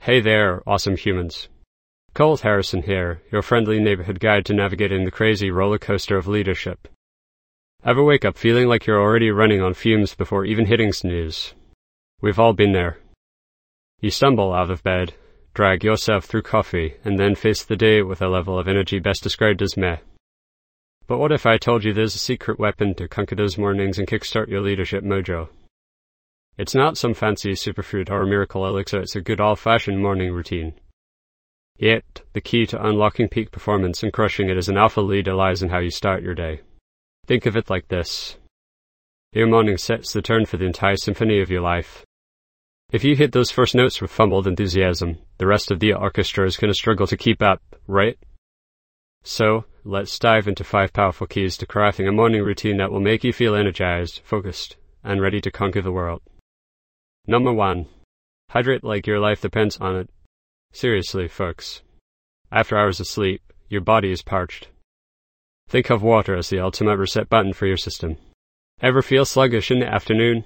Hey there, awesome humans. Colt Harrison here, your friendly neighborhood guide to navigating the crazy roller coaster of leadership. Ever wake up feeling like you're already running on fumes before even hitting snooze? We've all been there. You stumble out of bed, drag yourself through coffee, and then face the day with a level of energy best described as meh. But what if I told you there's a secret weapon to conquer those mornings and kickstart your leadership mojo? It's not some fancy superfood or miracle elixir, it's a good old-fashioned morning routine. Yet, the key to unlocking peak performance and crushing it as an alpha leader lies in how you start your day. Think of it like this. Your morning sets the tone for the entire symphony of your life. If you hit those first notes with fumbled enthusiasm, the rest of the orchestra is going to struggle to keep up, right? So, let's dive into 5 powerful keys to crafting a morning routine that will make you feel energized, focused, and ready to conquer the world. Number 1. Hydrate like your life depends on it. Seriously, folks. After hours of sleep, your body is parched. Think of water as the ultimate reset button for your system. Ever feel sluggish in the afternoon?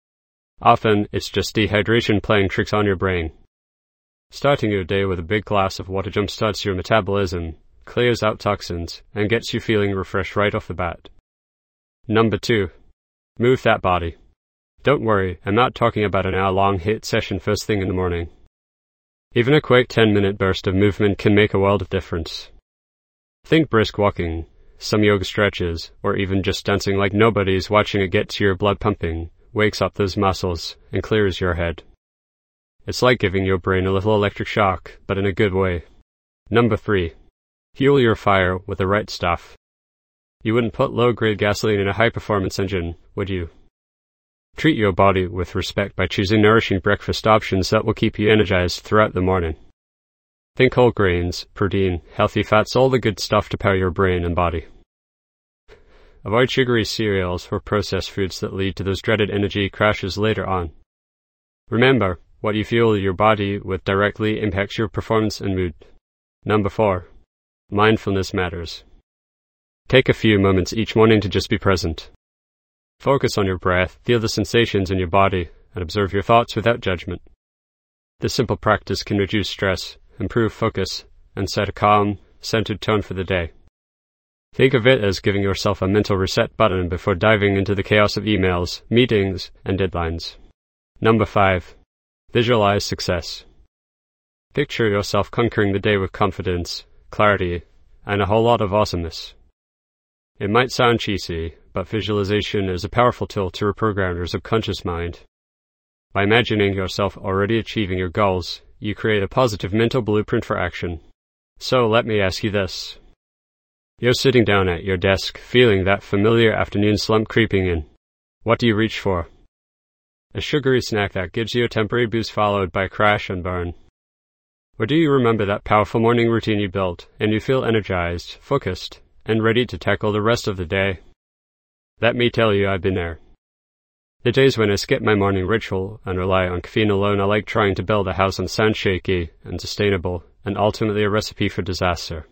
Often, it's just dehydration playing tricks on your brain. Starting your day with a big glass of water jumpstarts your metabolism, clears out toxins, and gets you feeling refreshed right off the bat. Number 2. Move that body. Don't worry, I'm not talking about an hour-long HIIT session first thing in the morning. Even a quick 10-minute burst of movement can make a world of difference. Think brisk walking, some yoga stretches, or even just dancing like nobody's watching it gets your blood pumping, wakes up those muscles, and clears your head. It's like giving your brain a little electric shock, but in a good way. Number 3. Fuel your fire with the right stuff. You wouldn't put low-grade gasoline in a high-performance engine, would you? Treat your body with respect by choosing nourishing breakfast options that will keep you energized throughout the morning. Think whole grains, protein, healthy fats, all the good stuff to power your brain and body. Avoid sugary cereals or processed foods that lead to those dreaded energy crashes later on. Remember, what you fuel your body with directly impacts your performance and mood. Number 4. Mindfulness matters. Take a few moments each morning to just be present. Focus on your breath, feel the sensations in your body, and observe your thoughts without judgment. This simple practice can reduce stress, improve focus, and set a calm, centered tone for the day. Think of it as giving yourself a mental reset button before diving into the chaos of emails, meetings, and deadlines. Number 5. Visualize success. Picture yourself conquering the day with confidence, clarity, and a whole lot of awesomeness. It might sound cheesy, but visualization is a powerful tool to reprogram your subconscious mind. By imagining yourself already achieving your goals, you create a positive mental blueprint for action. So let me ask you this. You're sitting down at your desk, feeling that familiar afternoon slump creeping in. What do you reach for? A sugary snack that gives you a temporary boost followed by crash and burn. Or do you remember that powerful morning routine you built, and you feel energized, focused, and ready to tackle the rest of the day? Let me tell you, I've been there. The days when I skip my morning ritual and rely on caffeine alone are like trying to build a house on sand, shaky and sustainable, and ultimately a recipe for disaster.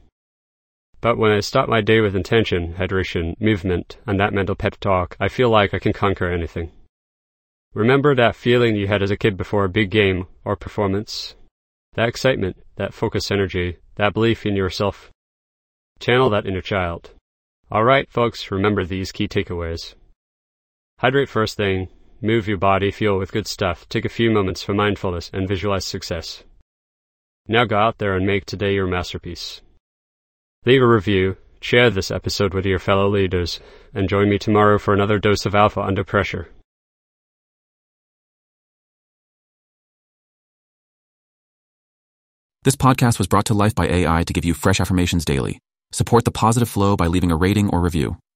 But when I start my day with intention, hydration, movement, and that mental pep talk, I feel like I can conquer anything. Remember that feeling you had as a kid before a big game or performance? That excitement, that focused energy, that belief in yourself. Channel that inner child. Alright, folks, remember these key takeaways. Hydrate first thing, move your body, fuel with good stuff, take a few moments for mindfulness, and visualize success. Now go out there and make today your masterpiece. Leave a review, share this episode with your fellow leaders, and join me tomorrow for another dose of alpha under pressure. This podcast was brought to life by AI to give you fresh affirmations daily. Support the positive flow by leaving a rating or review.